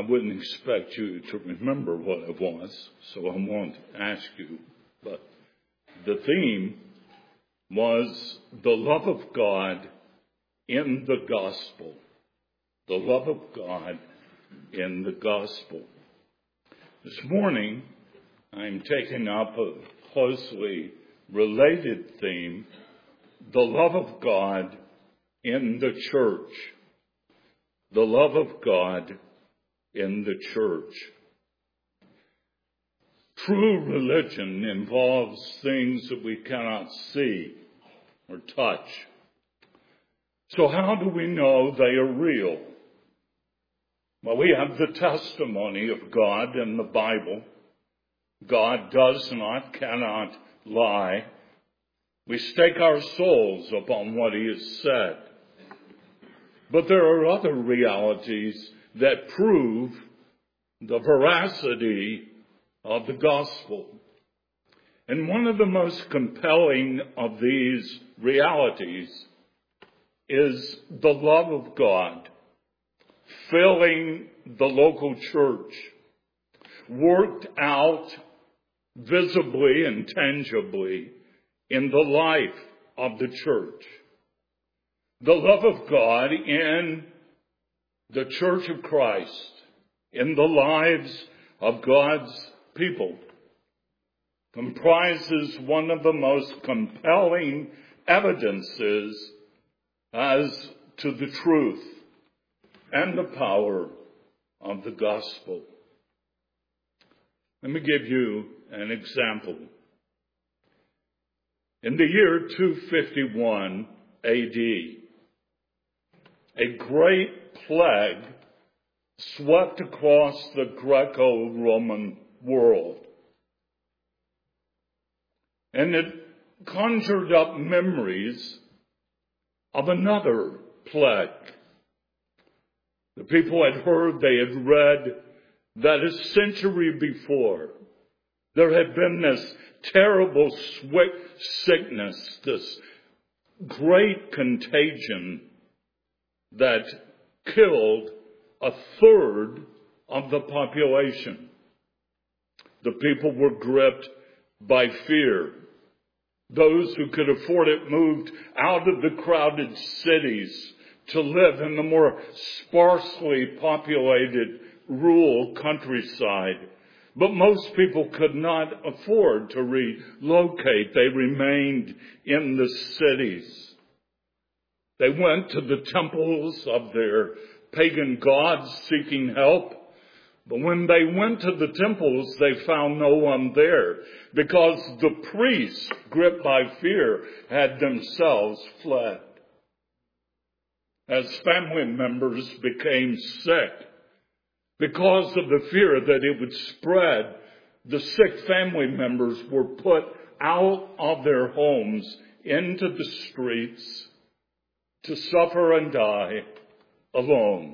wouldn't expect you to remember what it was, so I won't ask you. But the theme was the love of God in the gospel. The love of God in the gospel. This morning, I'm taking up a closely related theme, the love of God in the church. The love of God in the church. True religion involves things that we cannot see or touch. So how do we know they are real? Well, we have the testimony of God in the Bible. God does not, cannot lie. We stake our souls upon what he has said. But there are other realities that prove the veracity of the gospel. And one of the most compelling of these realities is the love of God filling the local church, worked out visibly and tangibly in the life of the church. The love of God in the Church of Christ, in the lives of God's people, comprises one of the most compelling evidences as to the truth and the power of the gospel. Let me give you an example. In the year 251 AD, a great plague swept across the Greco-Roman world. And it conjured up memories of another plague. The people had heard, they had read that a century before, there had been this terrible sickness, this great contagion that killed a third of the population. The people were gripped by fear. Those who could afford it moved out of the crowded cities to live in the more sparsely populated rural countryside. But most people could not afford to relocate. They remained in the cities. They went to the temples of their pagan gods seeking help. But when they went to the temples, they found no one there because the priests, gripped by fear, had themselves fled. As family members became sick, because of the fear that it would spread, the sick family members were put out of their homes into the streets to suffer and die alone.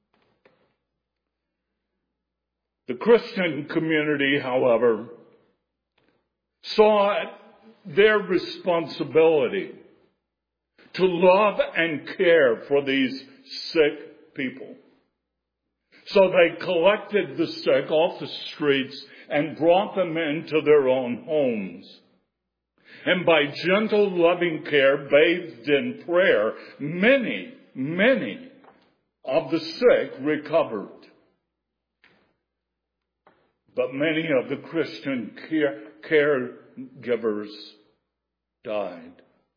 The Christian community, however, saw their responsibility to love and care for these sick people. So they collected the sick off the streets and brought them into their own homes. And by gentle, loving care, bathed in prayer, many of the sick recovered. But many of the Christian caregivers died.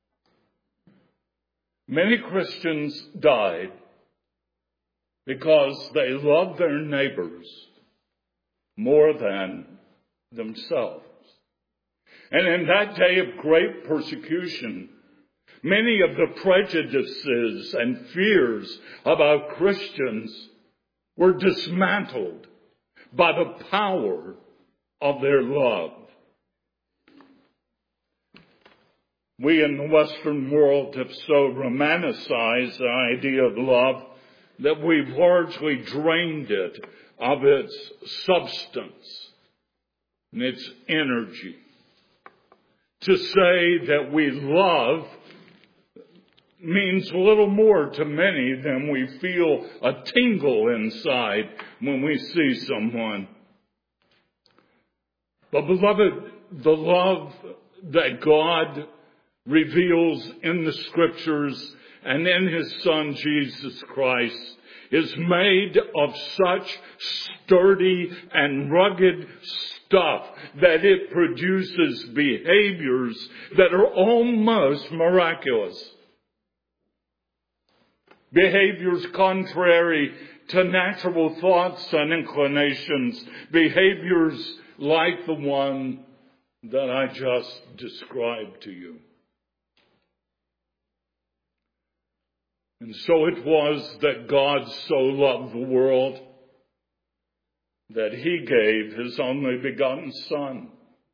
Many Christians died because they loved their neighbors more than themselves. And in that day of great persecution, many of the prejudices and fears about Christians were dismantled by the power of their love. We in the Western world have so romanticized the idea of love that we've largely drained it of its substance and its energy. To say that we love means a little more to many than we feel a tingle inside when we see someone. But beloved, the love that God reveals in the Scriptures and in His Son Jesus Christ is made of such sturdy and rugged stuff that it produces behaviors that are almost miraculous. Behaviors contrary to natural thoughts and inclinations. Behaviors like the one that I just described to you. And so it was that God so loved the world that He gave His only begotten Son,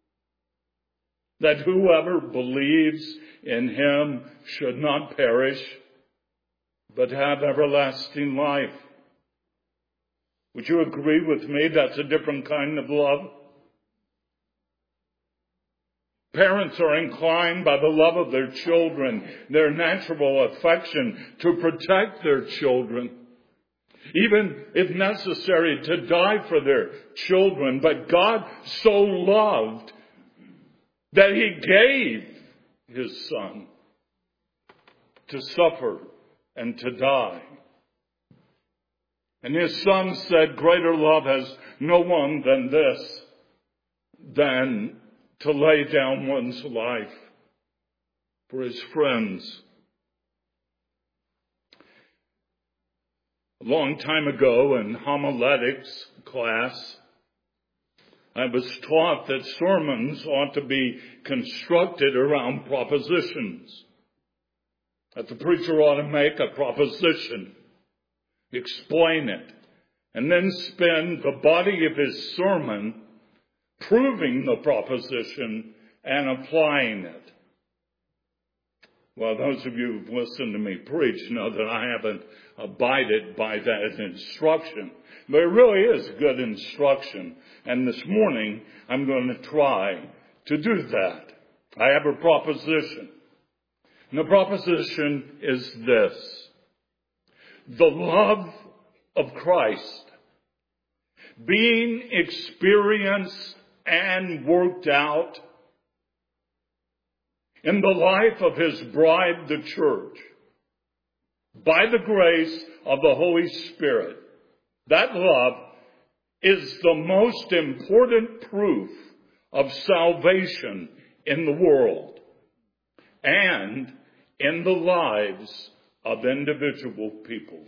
that whoever believes in Him should not perish, but have everlasting life. Would you agree with me that's a different kind of love? Parents are inclined by the love of their children, their natural affection, to protect their children, even if necessary to die for their children. But God so loved that He gave His Son to suffer and to die. And His Son said, greater love has no one than this, than to lay down one's life for his friends. A long time ago in homiletics class, I was taught that sermons ought to be constructed around propositions. That the preacher ought to make a proposition, explain it, and then spend the body of his sermon proving the proposition and applying it. Well, those of you who've listened to me preach know that I haven't abided by that instruction. But it really is good instruction. And this morning, I'm going to try to do that. I have a proposition. And the proposition is this: the love of Christ, being experienced and worked out in the life of His bride, the church, by the grace of the Holy Spirit. That love is the most important proof of salvation in the world and in the lives of individual people.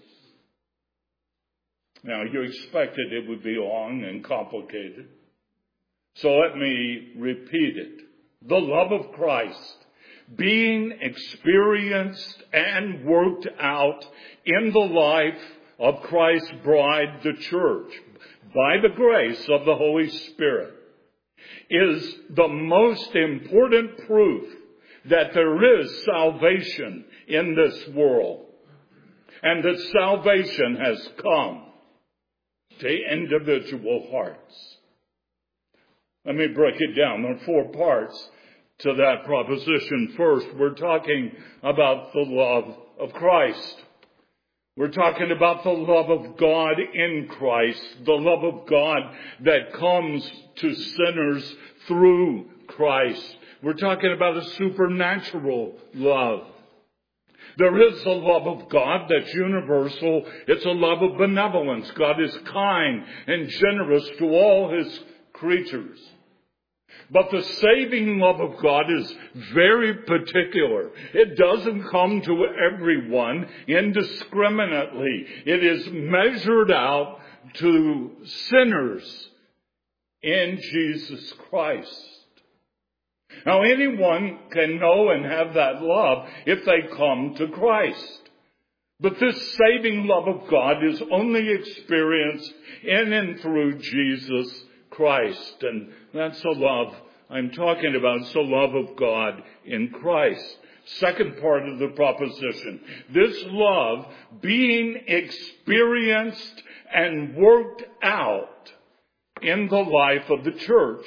Now, you expected it would be long and complicated, so let me repeat it. The love of Christ, being experienced and worked out in the life of Christ's bride, the church, by the grace of the Holy Spirit, is the most important proof that there is salvation in this world, and that salvation has come to individual hearts. Let me break it down. There are 4 parts to that proposition. First, we're talking about the love of Christ. We're talking about the love of God in Christ, the love of God that comes to sinners through Christ. We're talking about a supernatural love. There is a love of God that's universal. It's a love of benevolence. God is kind and generous to all His creatures. But the saving love of God is very particular. It doesn't come to everyone indiscriminately. It is measured out to sinners in Jesus Christ. Now, anyone can know and have that love if they come to Christ. But this saving love of God is only experienced in and through Jesus Christ. And that's the love I'm talking about. It's the love of God in Christ. Second part of the proposition. This love being experienced and worked out in the life of the church.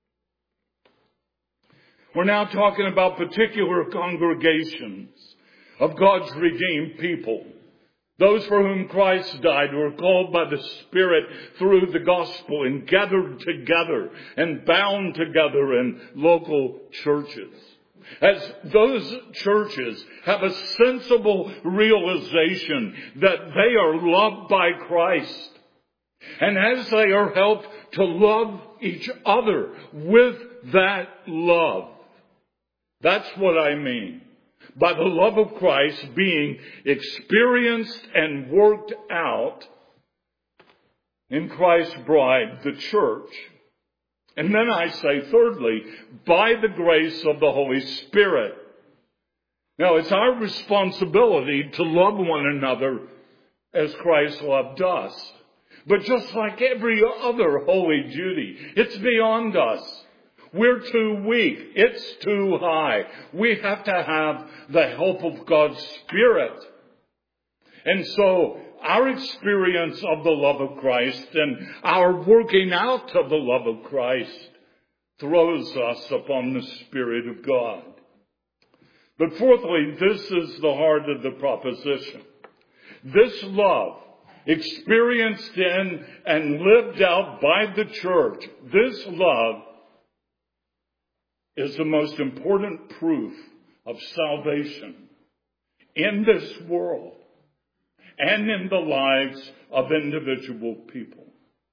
We're now talking about particular congregations, of God's redeemed people. Those for whom Christ died, who are called by the Spirit through the gospel and gathered together and bound together in local churches. As those churches have a sensible realization that they are loved by Christ, and as they are helped to love each other with that love. That's what I mean by the love of Christ being experienced and worked out in Christ's bride, the church. And then I say, thirdly, by the grace of the Holy Spirit. Now, it's our responsibility to love one another as Christ loved us. But just like every other holy duty, it's beyond us. We're too weak. It's too high. We have to have the help of God's Spirit. And so our experience of the love of Christ and our working out of the love of Christ throws us upon the Spirit of God. But fourthly, this is the heart of the proposition. This love, experienced in and lived out by the church, this love is the most important proof of salvation in this world and in the lives of individual people.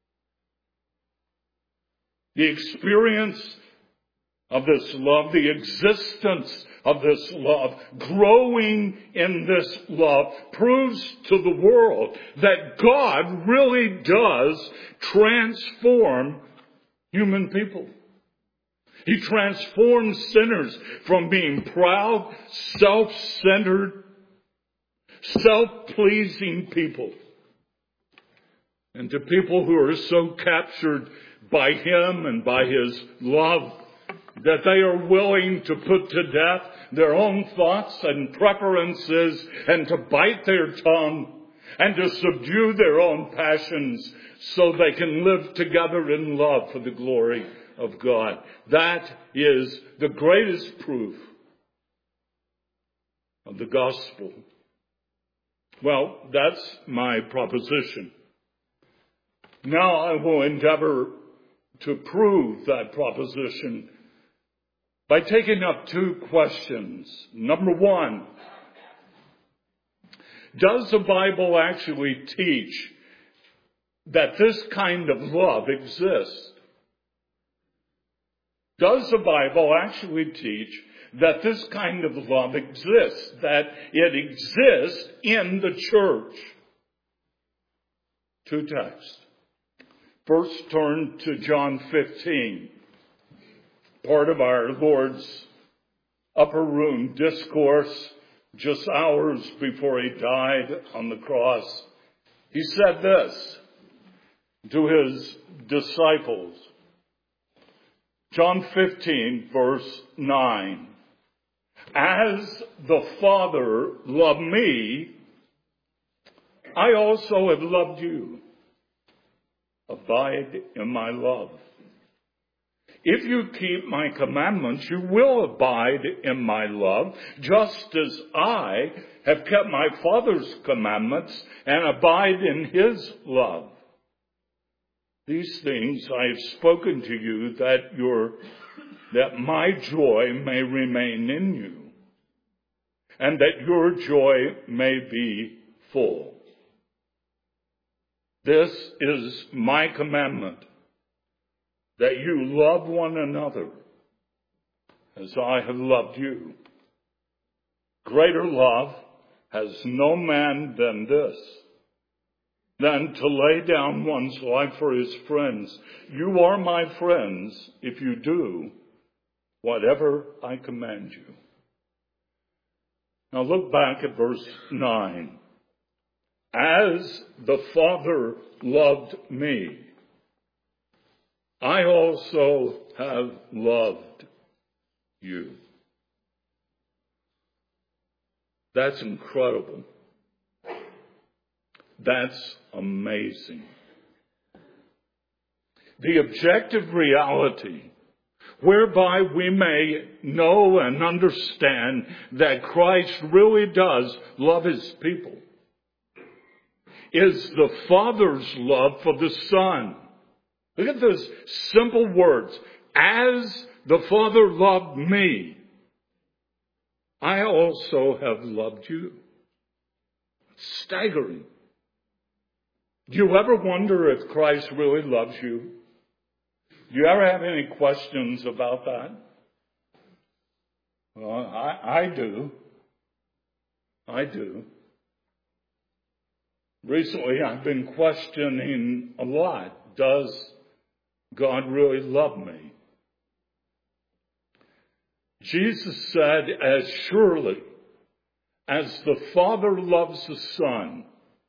The experience of this love, the existence of this love, growing in this love, proves to the world that God really does transform human people. He transforms sinners from being proud, self-centered, self-pleasing people into people who are so captured by Him and by His love that they are willing to put to death their own thoughts and preferences and to bite their tongue and to subdue their own passions so they can live together in love for the glory of God. That is the greatest proof of the gospel. Well, that's my proposition. Now I will endeavor to prove that proposition by taking up two questions. Number one, does the Bible actually teach that this kind of love exists? Does the Bible actually teach that this kind of love exists, that it exists in the church? Two texts. First, turn to John 15, part of our Lord's upper room discourse just hours before He died on the cross. He said this to His disciples. John 15, verse 9. As the Father loved me, I also have loved you. Abide in my love. If you keep my commandments, you will abide in my love, just as I have kept my Father's commandments and abide in His love. These things I have spoken to you that my joy may remain in you, and that your joy may be full. This is my commandment, that you love one another as I have loved you. Greater love has no man than this, than to lay down one's life for his friends. You are my friends if you do whatever I command you. Now look back at verse 9. As the Father loved me, I also have loved you. That's incredible. That's amazing. The objective reality whereby we may know and understand that Christ really does love his people, is the Father's love for the Son. Look at those simple words. As the Father loved me, I also have loved you. Staggering. Do you ever wonder if Christ really loves you? Do you ever have any questions about that? Well, I do. I do. Recently, I've been questioning a lot. Does God really love me? Jesus said, as surely as the Father loves the Son,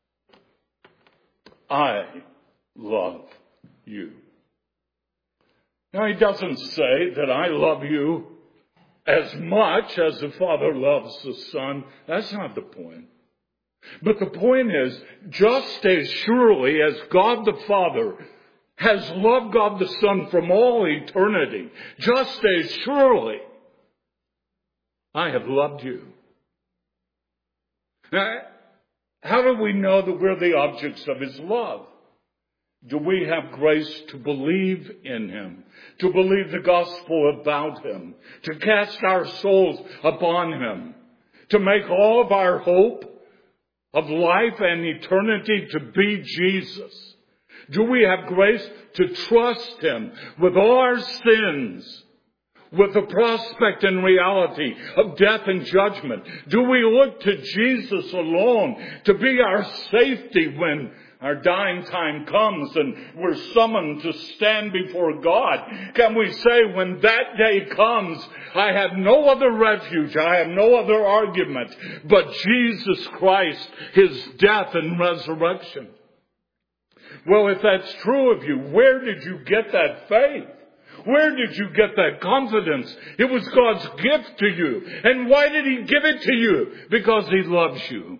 I love you. Now, he doesn't say that I love you as much as the Father loves the Son. That's not the point. But the point is, just as surely as God the Father has loved God the Son from all eternity, just as surely I have loved you. Now, how do we know that we're the objects of his love? Do we have grace to believe in him, to believe the gospel about him, to cast our souls upon him, to make all of our hope of life and eternity to be Jesus? Do we have grace to trust him with all our sins, with the prospect and reality of death and judgment? Do we look to Jesus alone to be our safety when our dying time comes and we're summoned to stand before God? Can we say, when that day comes, I have no other refuge, I have no other argument but Jesus Christ, his death and resurrection? Well, if that's true of you, where did you get that faith? Where did you get that confidence? It was God's gift to you. And why did he give it to you? Because he loves you.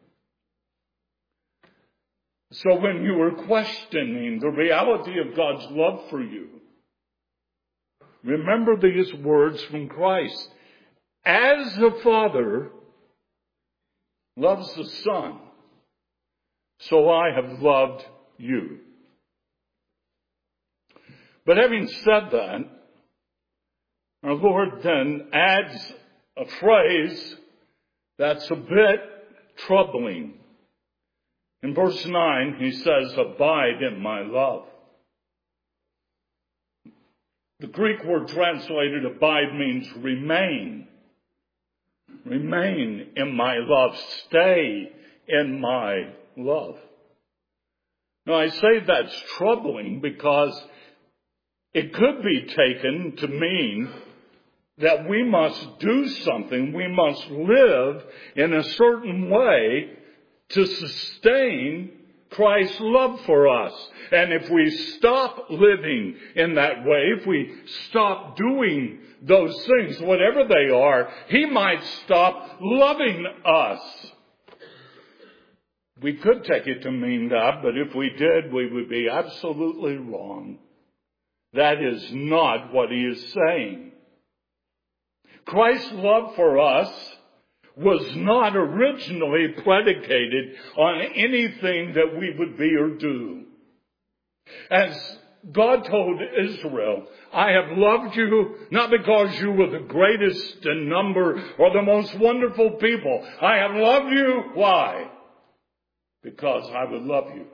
So when you were questioning the reality of God's love for you, remember these words from Christ. As the Father loves the Son, so I have loved you. But having said that, our Lord then adds a phrase that's a bit troubling. In verse 9, he says, abide in my love. The Greek word translated abide means remain. Remain in my love. Stay in my love. Now, I say that's troubling because it could be taken to mean that we must do something, we must live in a certain way to sustain Christ's love for us. And if we stop living in that way, if we stop doing those things, whatever they are, he might stop loving us. We could take it to mean that, but if we did, we would be absolutely wrong. That is not what he is saying. Christ's love for us was not originally predicated on anything that we would be or do. As God told Israel, I have loved you not because you were the greatest in number or the most wonderful people. I have loved you. Why? Because I would love you.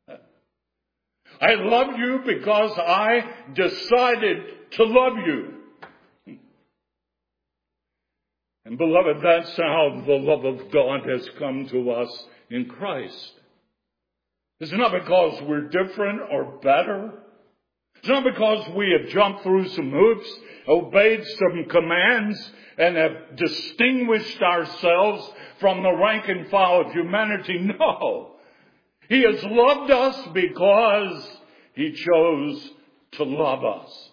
I love you because I decided to love you. And beloved, that's how the love of God has come to us in Christ. It's not because we're different or better. It's not because we have jumped through some hoops, obeyed some commands, and have distinguished ourselves from the rank and file of humanity. No. He has loved us because he chose to love us.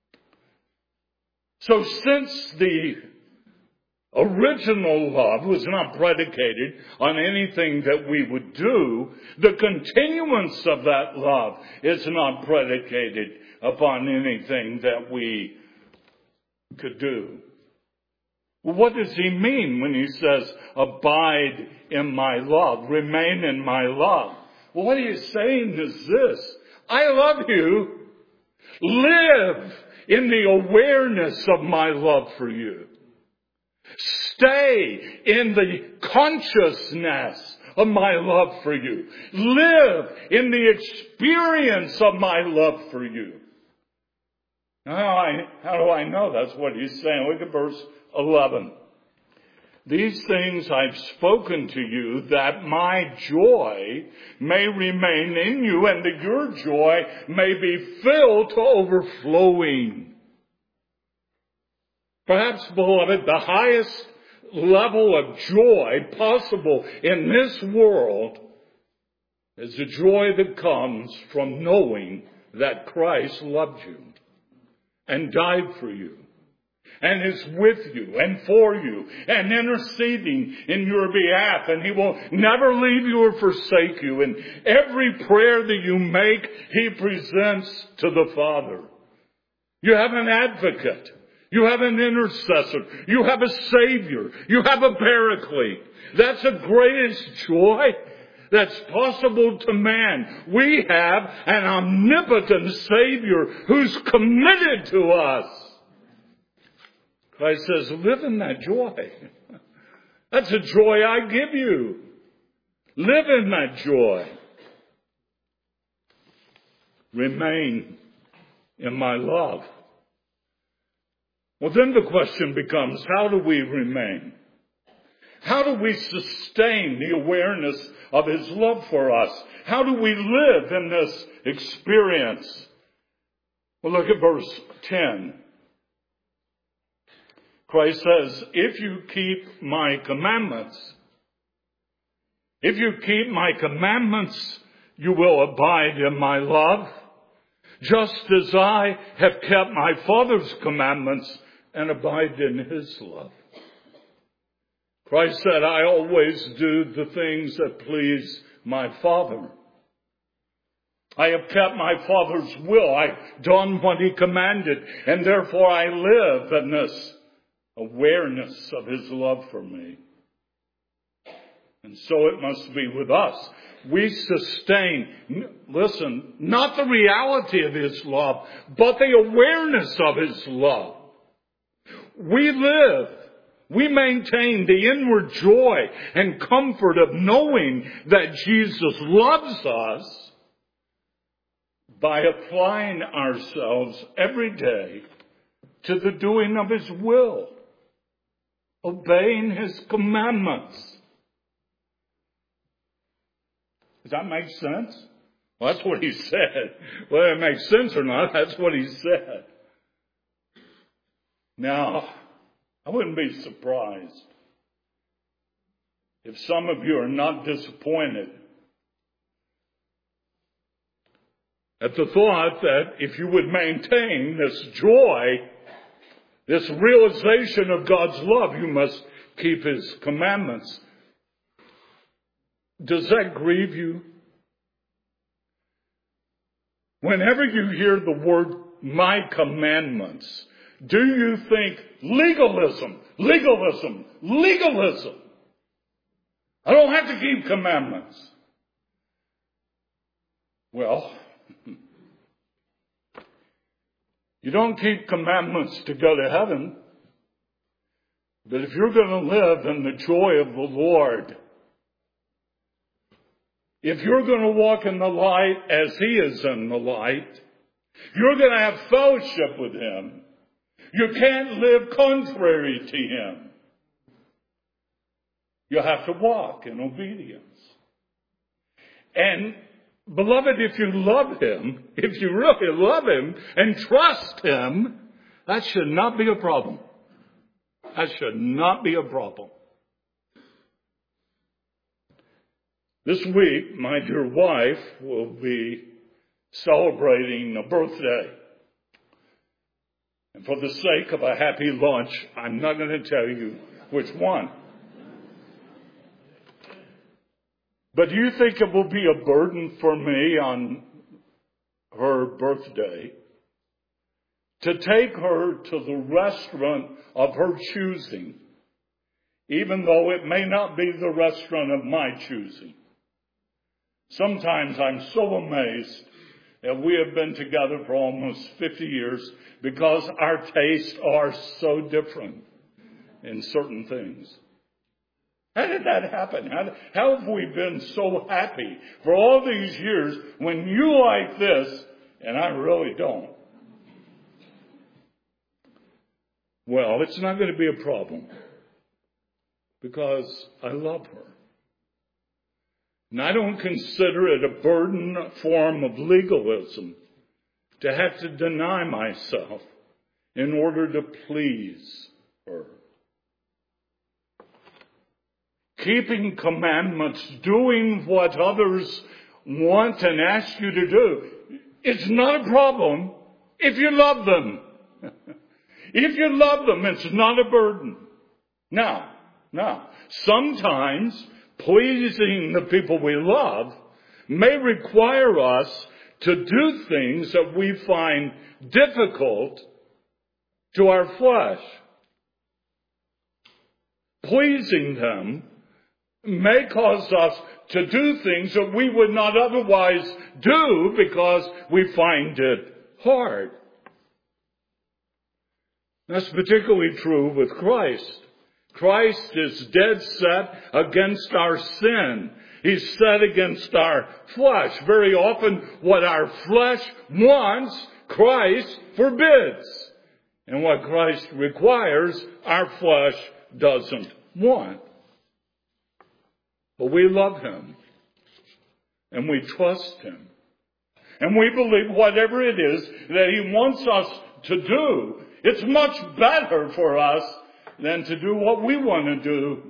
So since the original love was not predicated on anything that we would do, the continuance of that love is not predicated upon anything that we could do. Well, what does he mean when he says, abide in my love, remain in my love? Well, what he's saying is this: I love you. Live in the awareness of my love for you. Stay in the consciousness of my love for you. Live in the experience of my love for you. How do I know that's what he's saying? Look at verse 11. These things I've spoken to you, that my joy may remain in you, and that your joy may be filled to overflowing. Perhaps, beloved, the highest level of joy possible in this world is the joy that comes from knowing that Christ loved you and died for you, and is with you and for you and interceding in your behalf. And he will never leave you or forsake you. And every prayer that you make, he presents to the Father. You have an advocate. You have an intercessor. You have a Savior. You have a Paraclete. That's the greatest joy that's possible to man. We have an omnipotent Savior who's committed to us. Christ says, live in that joy. That's a joy I give you. Live in that joy. Remain in my love. Well, then the question becomes, how do we remain? How do we sustain the awareness of his love for us? How do we live in this experience? Well, look at verse 10. Christ says, if you keep my commandments, you will abide in my love, just as I have kept my Father's commandments and abide in his love. Christ said, I always do the things that please my Father. I have kept my Father's will. I've done what he commanded, and therefore I live in this awareness of his love for me. And so it must be with us. We sustain, listen, not the reality of his love, but the awareness of his love. We maintain the inward joy and comfort of knowing that Jesus loves us by applying ourselves every day to the doing of his will, obeying his commandments. Does that make sense? Well, that's what he said. Whether it makes sense or not, that's what he said. Now, I wouldn't be surprised if some of you are not disappointed at the thought that if you would maintain this joy, this realization of God's love, you must keep his commandments. Does that grieve you? Whenever you hear the word, my commandments, do you think legalism, legalism, legalism? I don't have to keep commandments. Well, you don't keep commandments to go to heaven. But if you're going to live in the joy of the Lord, if you're going to walk in the light as he is in the light, you're going to have fellowship with him. You can't live contrary to him. You have to walk in obedience. And beloved, if you love him, if you really love him and trust him, that should not be a problem. That should not be a problem. This week, my dear wife will be celebrating a birthday. And for the sake of a happy lunch, I'm not going to tell you which one. But do you think it will be a burden for me on her birthday to take her to the restaurant of her choosing, even though it may not be the restaurant of my choosing. Sometimes I'm so amazed that we have been together for almost 50 years because our tastes are so different in certain things. How did that happen? How have we been so happy for all these years when you like this and I really don't? Well, it's not going to be a problem because I love her. And I don't consider it a burden form of legalism to have to deny myself in order to please her. Keeping commandments, doing what others want and ask you to do, it's not a problem if you love them. If you love them, it's not a burden. Now, sometimes pleasing the people we love may require us to do things that we find difficult to our flesh. Pleasing them may cause us to do things that we would not otherwise do because we find it hard. That's particularly true with Christ. Christ is dead set against our sin. He's set against our flesh. Very often what our flesh wants, Christ forbids. And what Christ requires, our flesh doesn't want. But we love him. And we trust him. And we believe whatever it is that he wants us to do, it's much better for us than to do what we want to do.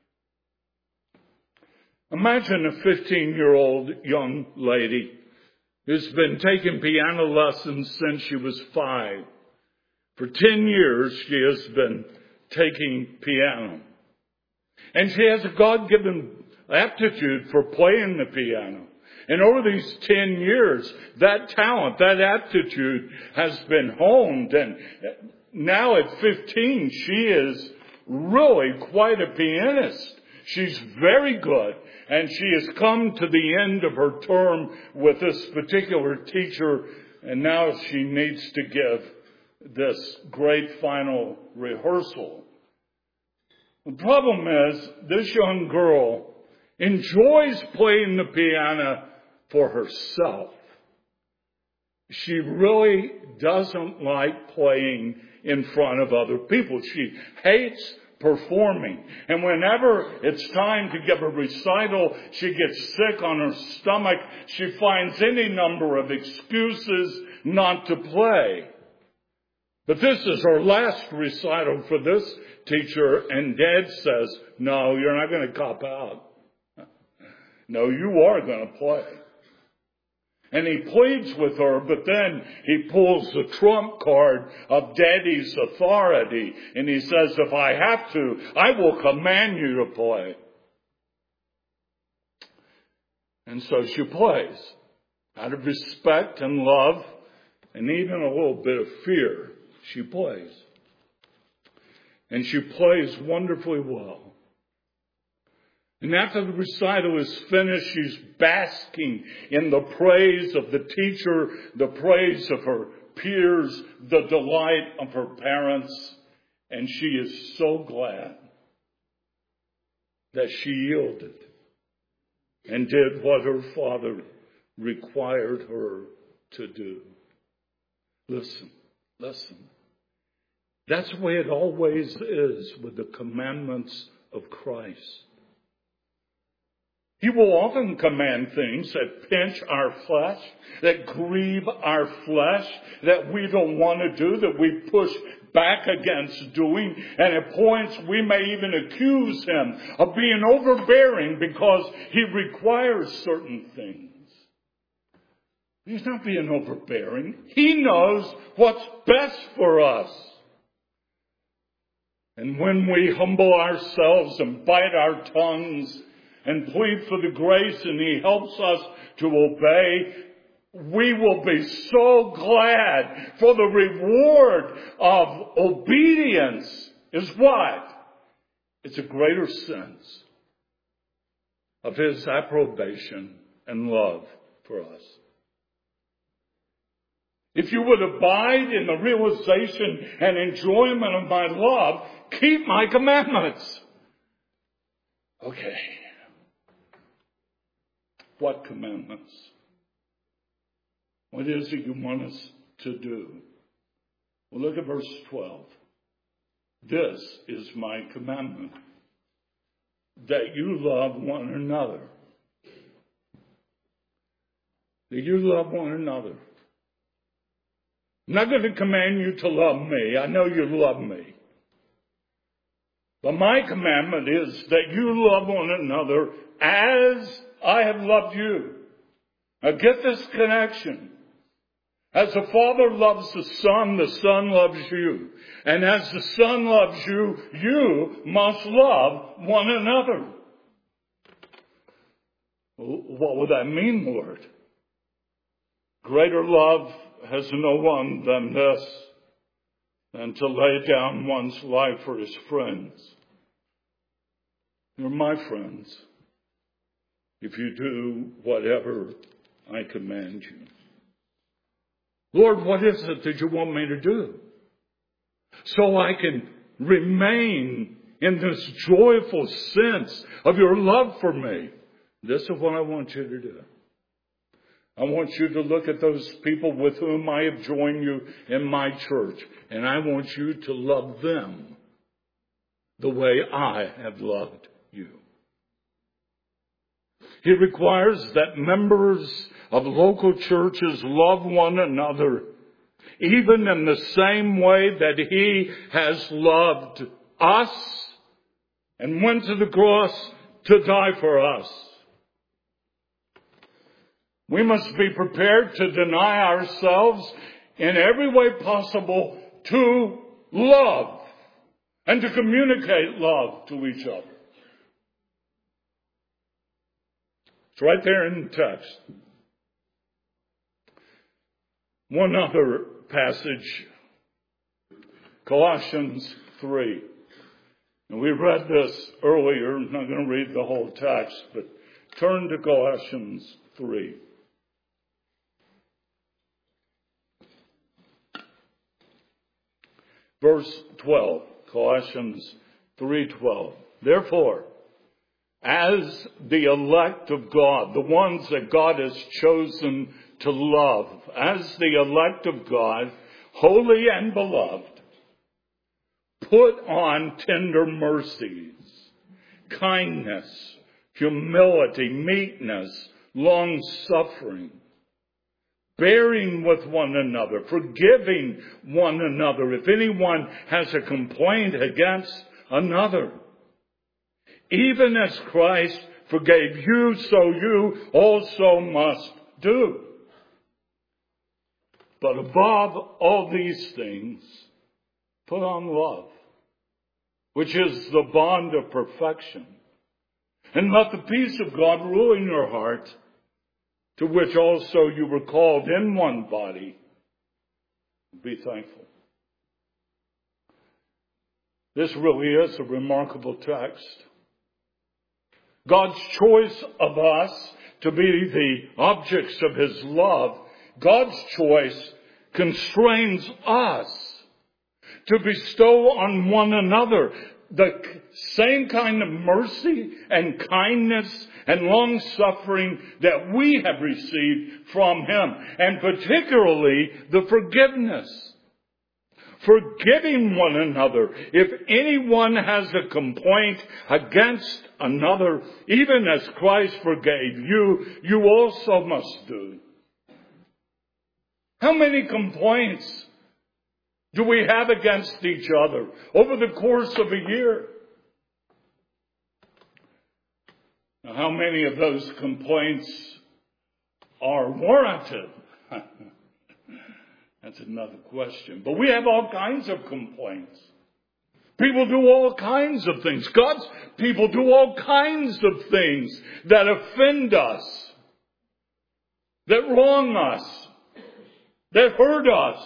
Imagine a 15-year-old young lady who's been taking piano lessons since she was 5. For 10 years, she has been taking piano. And she has a God-given aptitude for playing the piano. And over these 10 years, that talent, that aptitude has been honed. And now at 15, she is really quite a pianist. She's very good. And she has come to the end of her term with this particular teacher. And now she needs to give this great final rehearsal. The problem is, this young girl enjoys playing the piano for herself. She really doesn't like playing in front of other people. She hates performing. And whenever it's time to give a recital, she gets sick on her stomach. She finds any number of excuses not to play. But this is her last recital for this teacher, and Dad says, no, you're not going to cop out. No, you are going to play. And he pleads with her, but then he pulls the trump card of Daddy's authority. And he says, if I have to, I will command you to play. And so she plays. Out of respect and love, and even a little bit of fear, she plays. And she plays wonderfully well. And after the recital is finished, she's basking in the praise of the teacher, the praise of her peers, the delight of her parents. And she is so glad that she yielded and did what her father required her to do. Listen. That's the way it always is with the commandments of Christ. He will often command things that pinch our flesh, that grieve our flesh, that we don't want to do, that we push back against doing. And at points we may even accuse him of being overbearing because he requires certain things. He's not being overbearing. He knows what's best for us. And when we humble ourselves and bite our tongues and plead for the grace, and he helps us to obey, we will be so glad, for the reward of obedience is what? It's a greater sense of His approbation and love for us. If you would abide in the realization and enjoyment of my love, keep my commandments. Okay. What commandments? What is it you want us to do? Well, look at verse 12. This is my commandment, that you love one another. That you love one another. I'm not going to command you to love me. I know you love me. But my commandment is that you love one another as I have loved you. Now get this connection. As the Father loves the Son loves you. And as the Son loves you, you must love one another. What would that mean, Lord? Greater love has no one than this, than to lay down one's life for his friends. You're my friends if you do whatever I command you. Lord, what is it that you want me to do? So I can remain in this joyful sense of your love for me. This is what I want you to do. I want you to look at those people with whom I have joined you in my church, and I want you to love them the way I have loved you. He requires that members of local churches love one another, even in the same way that He has loved us and went to the cross to die for us. We must be prepared to deny ourselves in every way possible to love and to communicate love to each other. It's right there in the text. One other passage, Colossians 3. And we read this earlier. I'm not going to read the whole text, but turn to Colossians 3. Verse 12, Colossians 3:12. Therefore, as the elect of God, the ones that God has chosen to love, as the elect of God, holy and beloved, put on tender mercies, kindness, humility, meekness, long-suffering, bearing with one another, forgiving one another if anyone has a complaint against another. Even as Christ forgave you, so you also must do. But above all these things, put on love, which is the bond of perfection. And let the peace of God rule in your heart, to which also you were called in one body. Be thankful. This really is a remarkable text. God's choice of us to be the objects of His love, God's choice constrains us to bestow on one another the same kind of mercy and kindness and long-suffering that we have received from Him. And particularly the forgiveness. Forgiving one another. If anyone has a complaint against another, even as Christ forgave you, you also must do. How many complaints do we have against each other over the course of a year? Now, how many of those complaints are warranted? That's another question. But we have all kinds of complaints. People do all kinds of things. God's people do all kinds of things that offend us, that wrong us, that hurt us.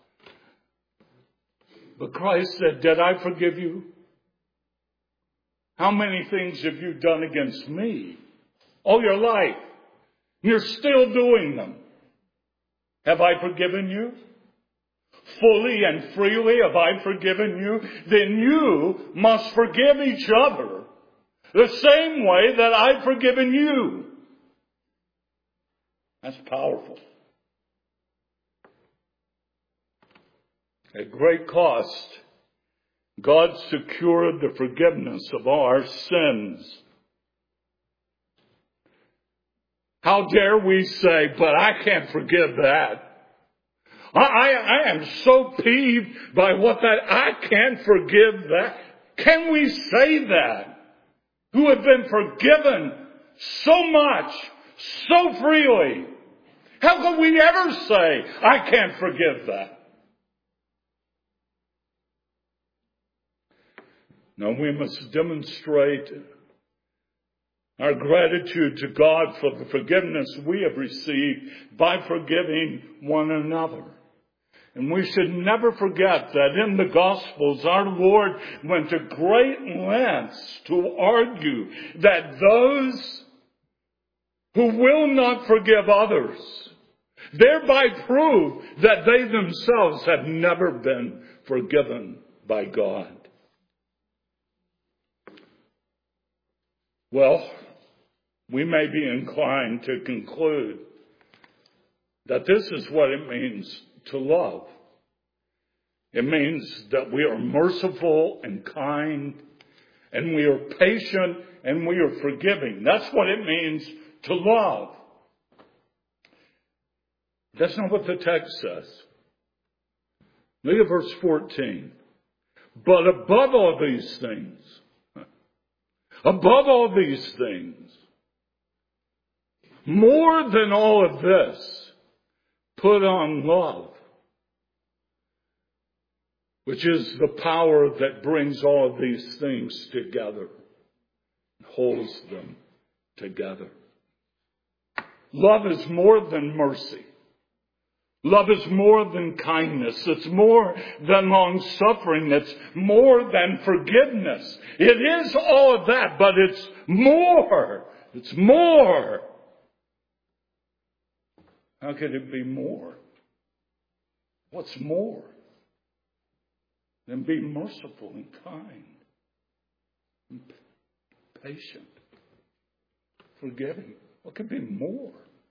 But Christ said, did I forgive you? How many things have you done against me all your life? You're still doing them. Have I forgiven you? Fully and freely have I forgiven you? Then you must forgive each other the same way that I've forgiven you. That's powerful. At great cost, God secured the forgiveness of our sins. How dare we say, but I can't forgive that. I am so peeved by what that, I can't forgive that. Can we say that? Who have been forgiven so much, so freely. How can we ever say, I can't forgive that? No, we must demonstrate our gratitude to God for the forgiveness we have received by forgiving one another. And we should never forget that in the Gospels, our Lord went to great lengths to argue that those who will not forgive others thereby prove that they themselves have never been forgiven by God. Well, we may be inclined to conclude that this is what it means to love. It means that we are merciful and kind, and we are patient, and we are forgiving. That's what it means to love. That's not what the text says. Look at verse 14. But above all these things, more than all of this, put on love, which is the power that brings all of these things together, holds them together. Love is more than mercy. Love is more than kindness. It's more than long-suffering. It's more than forgiveness. It is all of that, but it's more. It's more. How could it be more? What's more than being merciful and kind, and patient, forgiving? What could be more?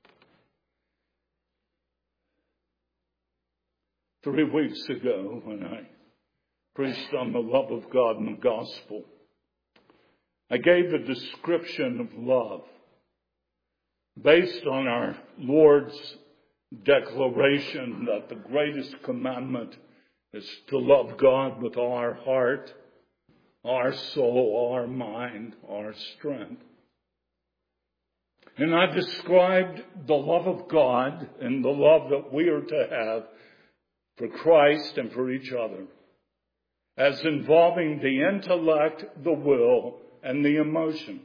3 weeks ago, when I preached on the love of God in the gospel, I gave a description of love based on our Lord's declaration that the greatest commandment is to love God with all our heart, our soul, our mind, our strength. And I described the love of God and the love that we are to have for Christ and for each other as involving the intellect, the will, and the emotions.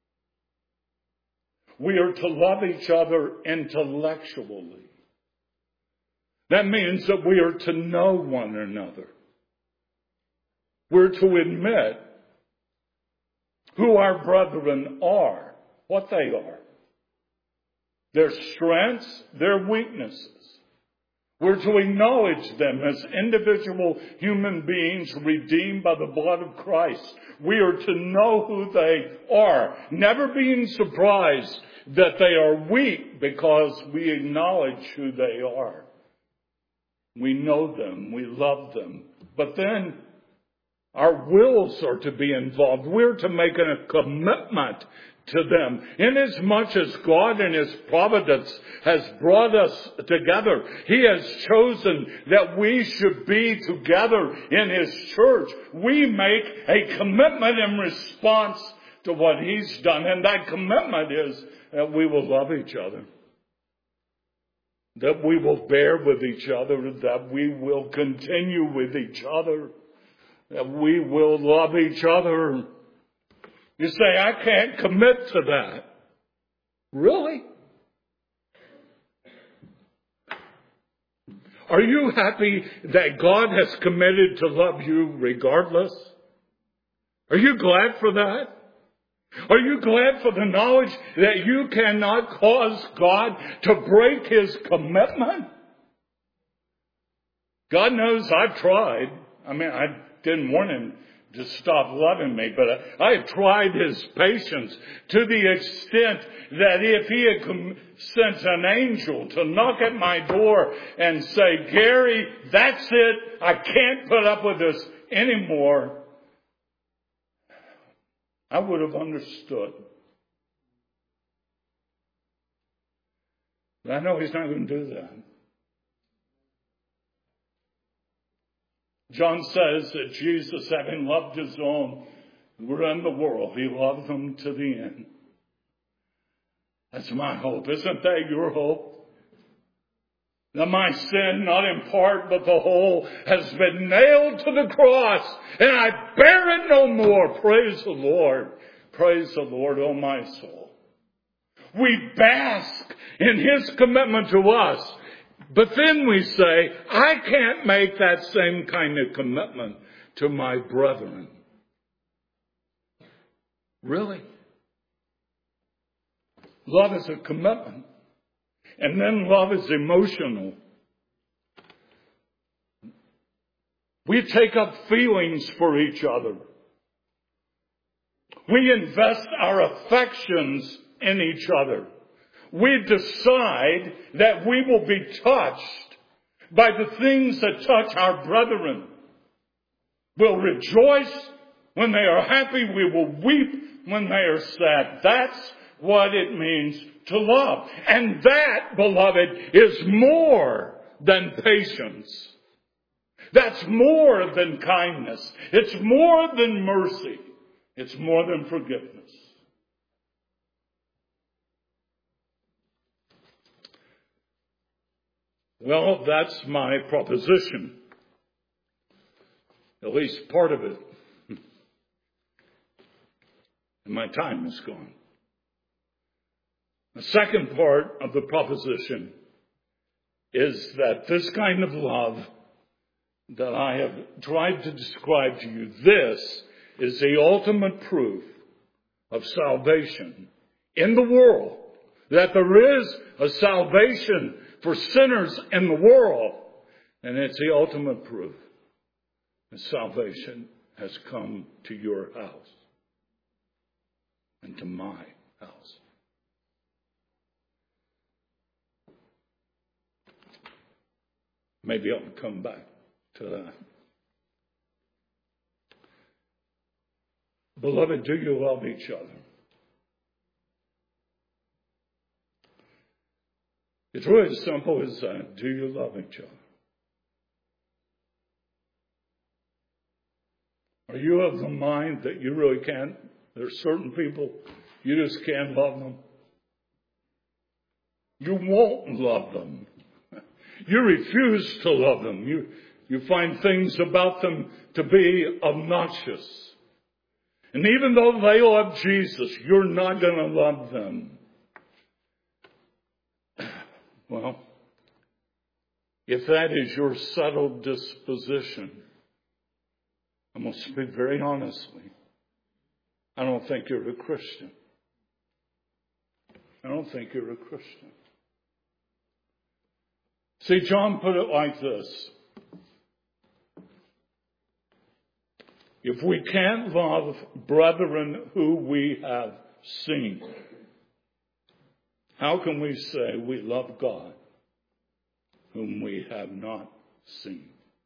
We are to love each other intellectually. That means that we are to know one another. We're to admit who our brethren are, what they are, their strengths, their weaknesses. We're to acknowledge them as individual human beings redeemed by the blood of Christ. We are to know who they are, never being surprised that they are weak because we acknowledge who they are. We know them, we love them. But then our wills are to be involved. We're to make a commitment to them. Inasmuch as God in His providence has brought us together, He has chosen that we should be together in His church. We make a commitment in response to what He's done. And that commitment is that we will love each other, that we will bear with each other, that we will continue with each other, that we will love each other. You say, I can't commit to that. Really? Are you happy that God has committed to love you regardless? Are you glad for that? Are you glad for the knowledge that you cannot cause God to break His commitment? God knows I've tried. I didn't want Him to stop loving me, but I tried His patience to the extent that if He had sent an angel to knock at my door and say, Gary, that's it, I can't put up with this anymore, I would have understood. But I know He's not going to do that. John says that Jesus, having loved His own who were in the world, He loved them to the end. That's my hope. Isn't that your hope? That my sin, not in part but the whole, has been nailed to the cross, and I bear it no more. Praise the Lord. Praise the Lord, oh my soul. We bask in His commitment to us. But then we say, I can't make that same kind of commitment to my brethren. Really? Love is a commitment. And then love is emotional. We take up feelings for each other. We invest our affections in each other. We decide that we will be touched by the things that touch our brethren. We'll rejoice when they are happy. We will weep when they are sad. That's what it means to love. And that, beloved, is more than patience. That's more than kindness. It's more than mercy. It's more than forgiveness. Well, that's my proposition. At least part of it. And my time is gone. The second part of the proposition is that this kind of love that I have tried to describe to you, this is the ultimate proof of salvation in the world. That there is a salvation for sinners in the world. And it's the ultimate proof that salvation has come to your house and to my house. Maybe I'll come back to that. Beloved, do you love each other? It's really as simple as that. Do you love each other? Are you of the mind that you really can't? There's certain people, you just can't love them. You won't love them. You refuse to love them. You find things about them to be obnoxious. And even though they love Jesus, you're not going to love them. Well, if that is your settled disposition, I'm going to speak very honestly. I don't think you're a Christian. I don't think you're a Christian. See, John put it like this. If we can't love brethren who we have seen, how can we say we love God whom we have not seen?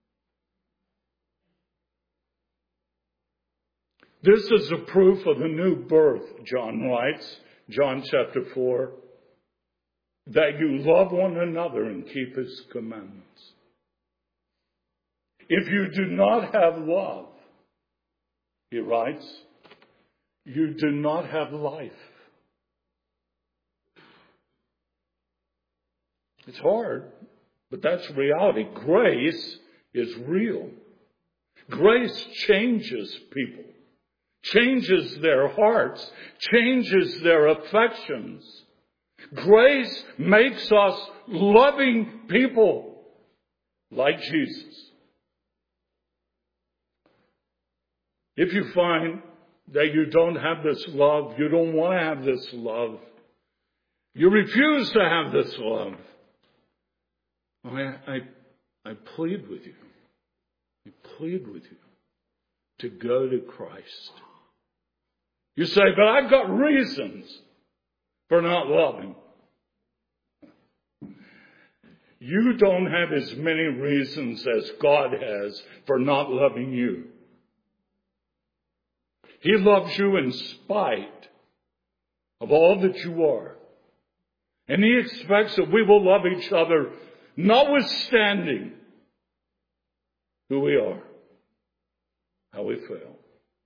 This is a proof of the new birth, John writes, John chapter 4, that you love one another and keep His commandments. If you do not have love, he writes, you do not have life. It's hard, but that's reality. Grace is real. Grace changes people, changes their hearts, changes their affections. Grace makes us loving people. like Jesus. If you find that you don't have this love, you don't want to have this love, you refuse to have this love, I plead with you. I plead with you to go to Christ. You say, but I've got reasons for not loving. You don't have as many reasons as God has for not loving you. He loves you in spite of all that you are. And He expects that we will love each other notwithstanding who we are, how we feel.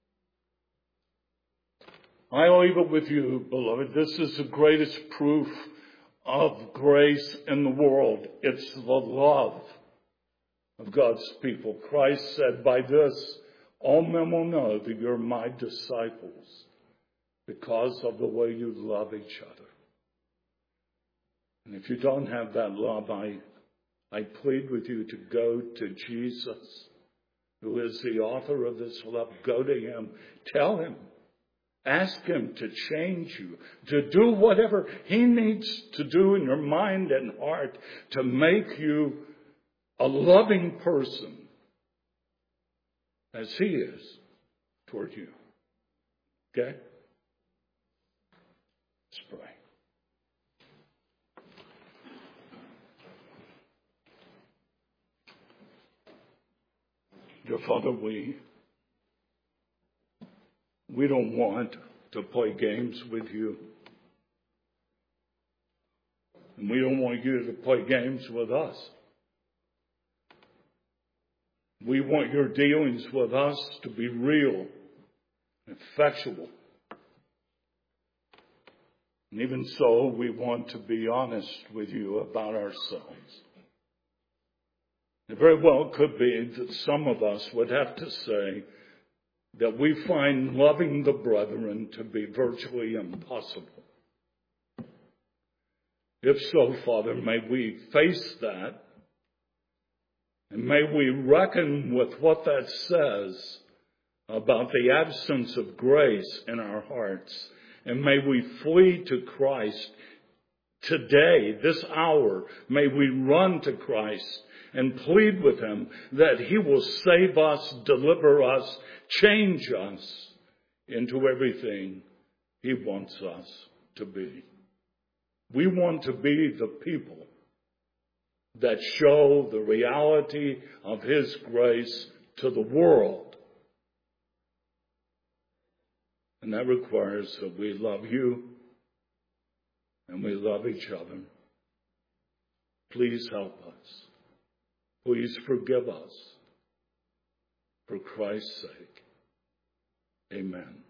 I leave it with you, beloved. This is the greatest proof of grace in the world. It's the love of God's people. Christ said, by this, all men will know that you're my disciples because of the way you love each other. And if you don't have that love, I plead with you to go to Jesus, who is the author of this love. Go to Him. Tell Him. Ask Him to change you, to do whatever He needs to do in your mind and heart to make you a loving person as He is toward you. Okay? Let's pray. Dear Father, we don't want to play games with you. And we don't want you to play games with us. We want your dealings with us to be real, effectual. And even so, we want to be honest with you about ourselves. It very well could be that some of us would have to say that we find loving the brethren to be virtually impossible. If so, Father, may we face that, and may we reckon with what that says about the absence of grace in our hearts, and may we flee to Christ today, this hour. May we run to Christ and plead with Him that He will save us, deliver us, change us into everything He wants us to be. We want to be the people that show the reality of His grace to the world. And that requires that we love you and we love each other. Please help us. Please forgive us. For Christ's sake. Amen.